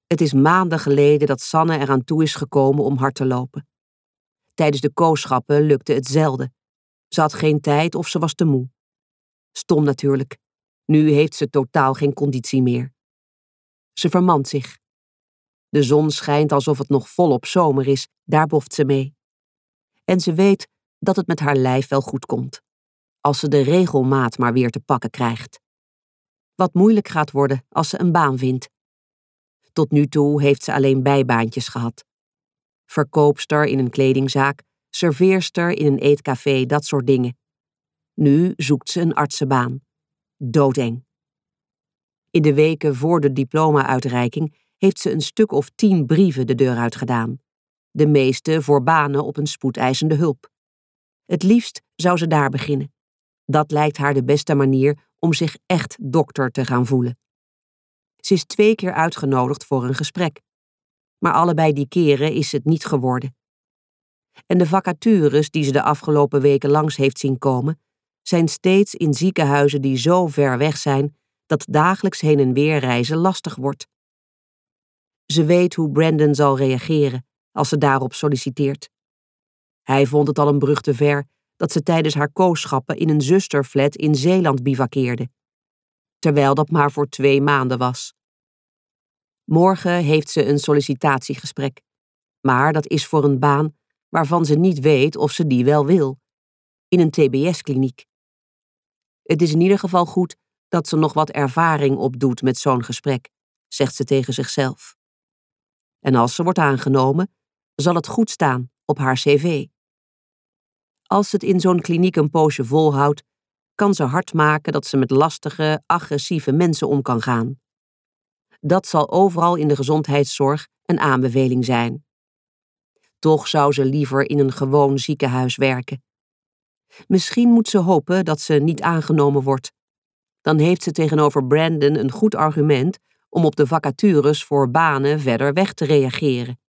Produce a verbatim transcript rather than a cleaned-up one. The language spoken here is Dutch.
Het is maanden geleden dat Sanne eraan toe is gekomen om hard te lopen. Tijdens de kooschappen lukte het zelden. Ze had geen tijd of ze was te moe. Stom natuurlijk. Nu heeft ze totaal geen conditie meer. Ze vermant zich. De zon schijnt alsof het nog volop zomer is, daar boft ze mee. En ze weet dat het met haar lijf wel goed komt. Als ze de regelmaat maar weer te pakken krijgt. Wat moeilijk gaat worden als ze een baan vindt. Tot nu toe heeft ze alleen bijbaantjes gehad. Verkoopster in een kledingzaak, serveerster in een eetcafé, dat soort dingen. Nu zoekt ze een artsenbaan. Doodeng. In de weken voor de diploma-uitreiking heeft ze een stuk of tien brieven de deur uitgedaan. De meeste voor banen op een spoedeisende hulp. Het liefst zou ze daar beginnen. Dat lijkt haar de beste manier om zich echt dokter te gaan voelen. Ze is twee keer uitgenodigd voor een gesprek. Maar allebei die keren is het niet geworden. En de vacatures die ze de afgelopen weken langs heeft zien komen, zijn steeds in ziekenhuizen die zo ver weg zijn dat dagelijks heen en weer reizen lastig wordt. Ze weet hoe Brandon zal reageren als ze daarop solliciteert. Hij vond het al een brug te ver dat ze tijdens haar kooschappen in een zusterflat in Zeeland bivakkeerde. Terwijl dat maar voor twee maanden was. Morgen heeft ze een sollicitatiegesprek. Maar dat is voor een baan waarvan ze niet weet of ze die wel wil. In een T B S-kliniek. Het is in ieder geval goed dat ze nog wat ervaring opdoet met zo'n gesprek, zegt ze tegen zichzelf. En als ze wordt aangenomen, zal het goed staan op haar cv. Als ze het in zo'n kliniek een poosje volhoudt, kan ze hard maken dat ze met lastige, agressieve mensen om kan gaan. Dat zal overal in de gezondheidszorg een aanbeveling zijn. Toch zou ze liever in een gewoon ziekenhuis werken. Misschien moet ze hopen dat ze niet aangenomen wordt. Dan heeft ze tegenover Brandon een goed argument om op de vacatures voor banen verder weg te reageren.